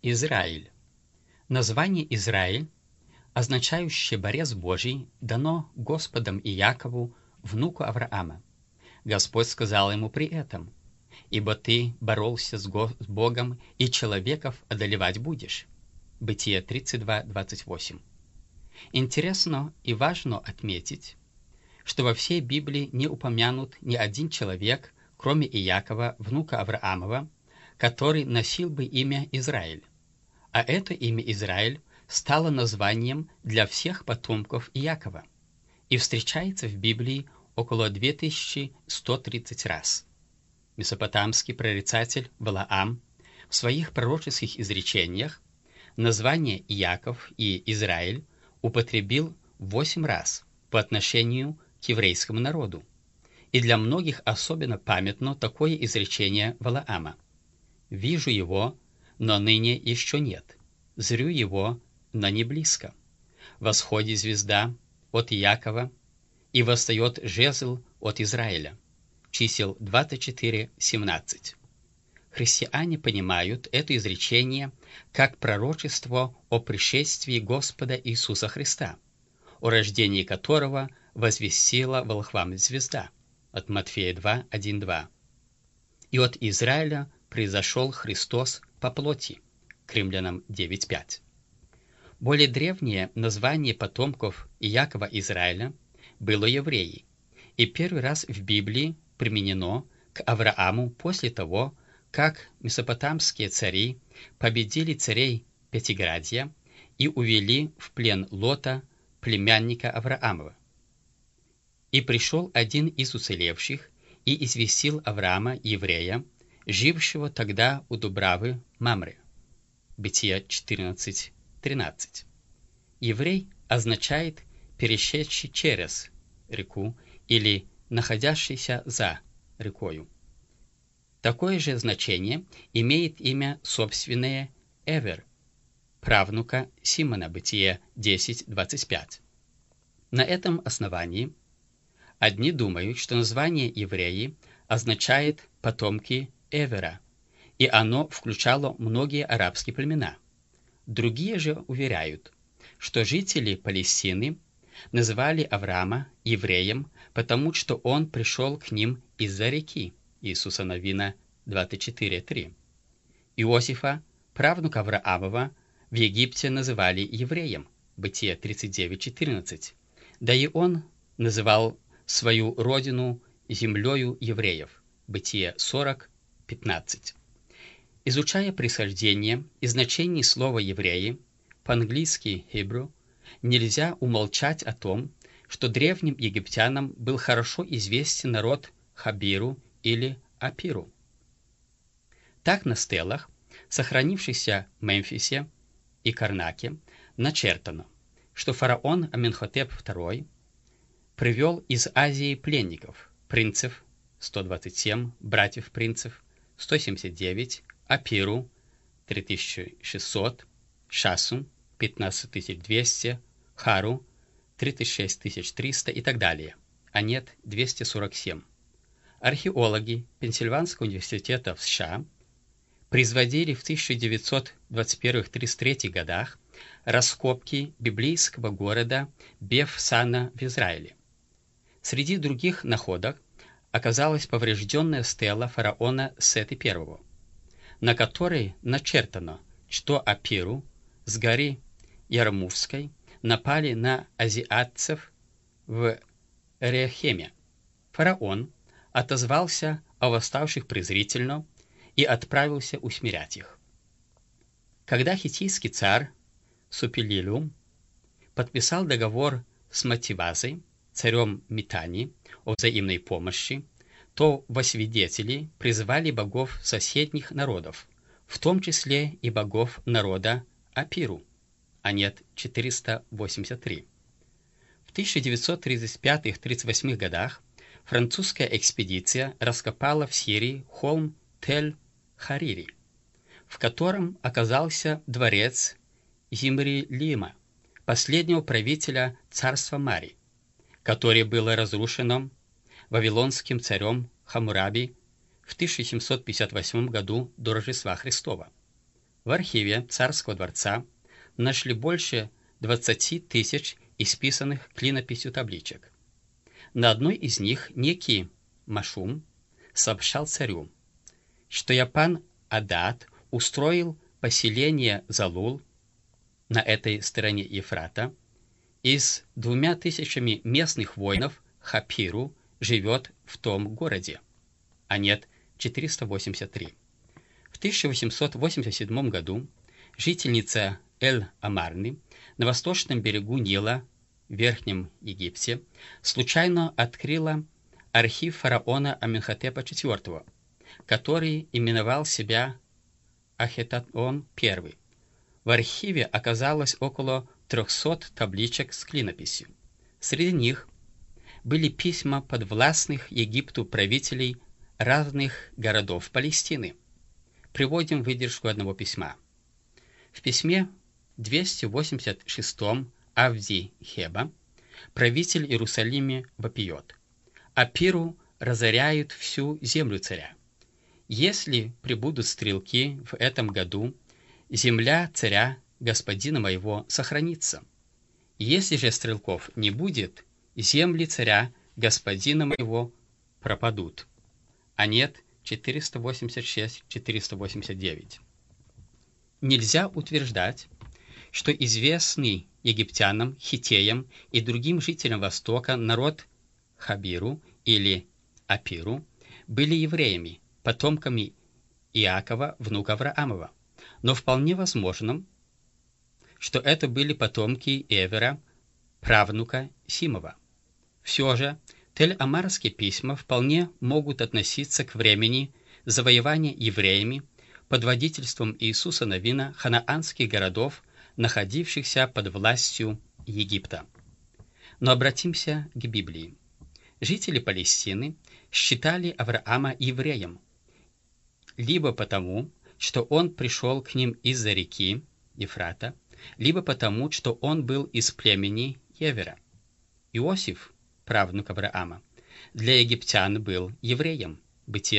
Израиль. Название Израиль, означающее «борец Божий», дано Господом Иакову, внуку Авраама. Господь сказал ему при этом: «Ибо ты боролся с Богом, и человеков одолевать будешь». Бытие 32:28. Интересно и важно отметить, что во всей Библии не упомянут ни один человек, кроме Иакова, внука Авраамова, который носил бы имя Израиль. А это имя Израиль стало названием для всех потомков Иакова и встречается в Библии около 2130 раз. Месопотамский прорицатель Валаам в своих пророческих изречениях название Иаков и Израиль употребил 8 раз по отношению к еврейскому народу. И для многих особенно памятно такое изречение Валаама: «Вижу его, но ныне еще нет. Зрю его, но не близко. Восходит звезда от Иакова, и восстает жезл от Израиля». Чисел 24:17. Христиане понимают это изречение как пророчество о пришествии Господа Иисуса Христа, о рождении которого возвестила волхвам звезда. От Матфея 2:1-2. И от Израиля произошел Христос по плоти. К Римлянам 9:5. Более древнее название потомков Иакова Израиля было евреи, и первый раз в Библии применено к Аврааму после того, как месопотамские цари победили царей Пятиградия и увели в плен Лота, племянника Авраамова. «И пришел один из уцелевших и известил Авраама, еврея, жившего тогда у Дубравы Мамры». Бытие 14:13. Еврей означает «перешедший через реку» или «находящийся за рекою». Такое же значение имеет имя собственное Эвер, правнука Симона, Бытие 10:25. На этом основании одни думают, что название евреи означает «потомки Эвера», и оно включало многие арабские племена. Другие же уверяют, что жители Палестины называли Авраама евреем, потому что он пришел к ним из-за реки. Иисуса Навина 24:3. Иосифа, правнука Авраамова, в Египте называли евреем. Бытие 39:14. Да и он называл свою родину землею евреев. Бытие 40:15. Изучая происхождение и значение слова «евреи», по-английски «Hebrew», нельзя умолчать о том, что древним египтянам был хорошо известен народ Хабиру или Апиру. Так на стелах, сохранившихся в Мемфисе и Карнаке, начертано, что фараон Аменхотеп II привел из Азии пленников, принцев 127, братьев-принцев 179, Апиру 3600, Шасу 15200, Хару 36300 и так далее, а нет 247. Археологи Пенсильванского университета в США производили в 1921-33 годах раскопки библейского города Беф-Сана в Израиле. Среди других находок оказалась поврежденная стела фараона Сеты I, на которой начертано, что Апиру с горы Ярмувской напали на азиатцев в Рехеме. Фараон отозвался о восставших презрительно и отправился усмирять их. Когда хиттийский царь Супилилум подписал договор с Мативазой, царем Митани, о взаимной помощи, то во свидетели призвали богов соседних народов, в том числе и богов народа Апиру, а нет 483. В 1935-38 годах французская экспедиция раскопала в Сирии холм Тель-Харири, в котором оказался дворец Зимри-Лима, последнего правителя царства Мари, которое было разрушено вавилонским царем Хаммураби в 1758 году до Рождества Христова. В архиве царского дворца нашли больше 20 тысяч исписанных клинописью табличек. На одной из них некий Машум сообщал царю, что Япан Адат устроил поселение Залул на этой стороне Ефрата, и с 2000 местных воинов Хапиру живет в том городе, а нет 483. В 1887 году жительница Эль-Амарны на восточном берегу Нила в Верхнем Египте случайно открыла архив фараона Аменхотепа IV, который именовал себя Ахетанон I. В архиве оказалось около 300 табличек с клинописью. Среди них были письма подвластных Египту правителей разных городов Палестины. Приводим выдержку одного письма. В письме 286 Авди Хеба правитель Иерусалима вопиет: «Апиру разоряют всю землю царя. Если прибудут стрелки в этом году, земля царя, господина моего, сохранится. Если же стрелков не будет, земли царя, господина моего, пропадут». Анет 486-489. Нельзя утверждать, что известный египтянам, хиттеям и другим жителям Востока народ Хабиру или Апиру были евреями, потомками Иакова, внука Авраамова, но вполне возможно, что это были потомки Эвера, правнука Симова. Все же Тель-Амарские письма вполне могут относиться к времени завоевания евреями под водительством Иисуса Навина ханаанских городов, находившихся под властью Египта. Но обратимся к Библии. Жители Палестины считали Авраама евреем, либо потому, что он пришел к ним из-за реки Ефрата, либо потому, что он был из племени Евера. Иосиф, правнук Авраама, для египтян был евреем. Бытие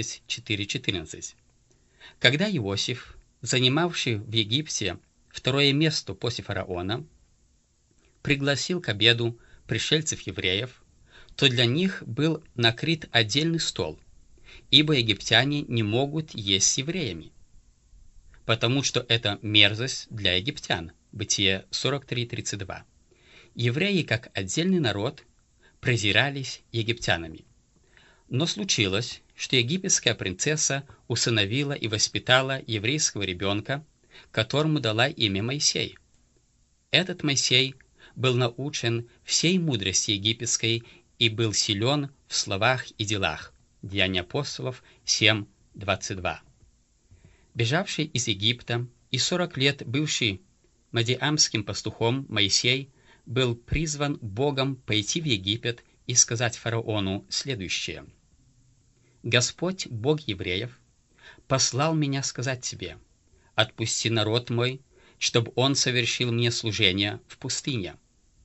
34:14. Когда Иосиф, занимавший в Египте второе место после фараона, пригласил к обеду пришельцев-евреев, то для них был накрыт отдельный стол, ибо египтяне не могут есть с евреями, потому что это мерзость для египтян. Бытие 43:32. Евреи, как отдельный народ, презирались египтянами. Но случилось, что египетская принцесса усыновила и воспитала еврейского ребенка, которому дала имя Моисей. Этот Моисей был научен всей мудрости египетской и был силен в словах и делах. Деяния апостолов 7:22. Бежавший из Египта и 40 лет бывший мадиамским пастухом Моисей был призван Богом пойти в Египет и сказать фараону следующее: «Господь, Бог евреев, послал меня сказать тебе: отпусти народ мой, чтобы он совершил мне служение в пустыне».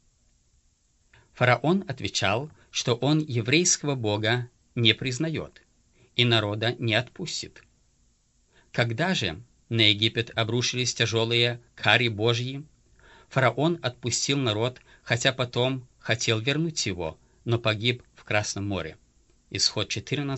Фараон отвечал, что он еврейского Бога не признает и народа не отпустит. Когда же на Египет обрушились тяжелые кари Божьи, фараон отпустил народ, хотя потом хотел вернуть его, но погиб в Красном море. Исход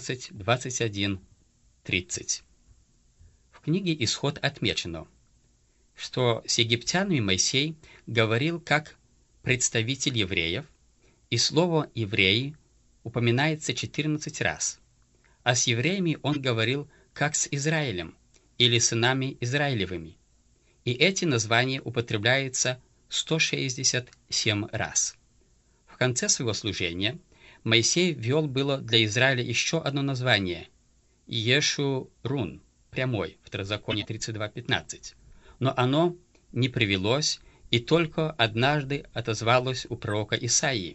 14:21-30. В книге «Исход» отмечено, что с египтянами Моисей говорил как представитель евреев, и слово «евреи» упоминается 14 раз, а с евреями он говорил как с Израилем или сынами Израилевыми, и эти названия употребляются 167 раз. В конце своего служения Моисей ввел было для Израиля еще одно название – Ешурун, прямой, Второзаконие 32:15, но оно не привелось и только однажды отозвалось у пророка Исаии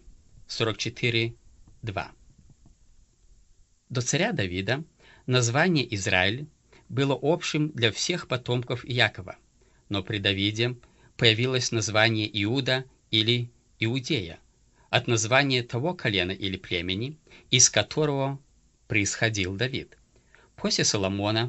44:2. До царя Давида название Израиль было общим для всех потомков Иакова, но при Давиде появилось название Иуда или Иудея, от названия того колена или племени, из которого происходил Давид. После Соломона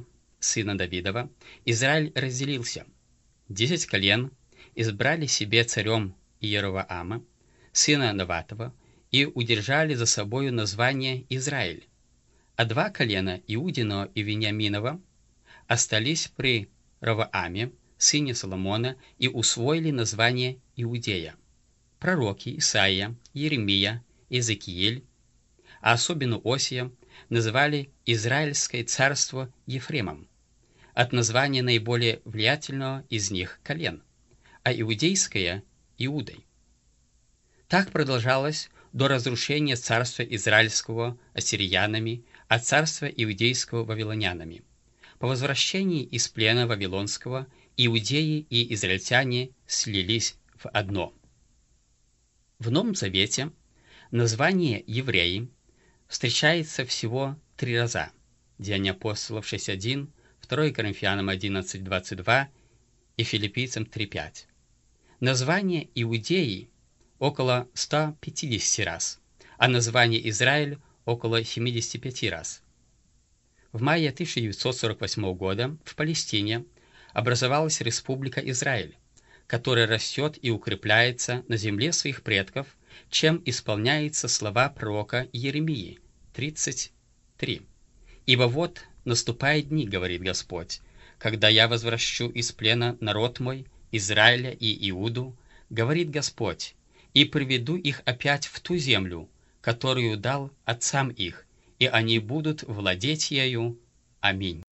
сына Давидова, Израиль разделился. 10 колен избрали себе царем Иеровоама, сына Наватова, и удержали за собою название Израиль, а 2 колена, Иудино и Вениаминова, остались при Ровоаме, сыне Соломона, и усвоили название Иудея. Пророки Исаия, Иеремия, Иезекииль, а особенно Осия, называли Израильское царство Ефремом, от названия наиболее влиятельного из них колен, а иудейское – Иудой. Так продолжалось до разрушения царства израильского ассирянами, а царства иудейского вавилонянами. По возвращении из плена вавилонского иудеи и израильтяне слились в одно. В Новом Завете название «евреи» встречается всего 3 раза. Деяния апостолов 6.1, 2 Коринфянам 11.22 и Филиппийцам 3.5. Название «иудеи» около 150 раз, а название «Израиль» около 75 раз. В мае 1948 года в Палестине образовалась Республика Израиль, которая растет и укрепляется на земле своих предков, чем исполняются слова пророка Иеремии 33. «Ибо вот наступают дни, говорит Господь, когда я возвращу из плена народ мой, Израиля и Иуду, говорит Господь, и приведу их опять в ту землю, которую дал отцам их, и они будут владеть ею. Аминь».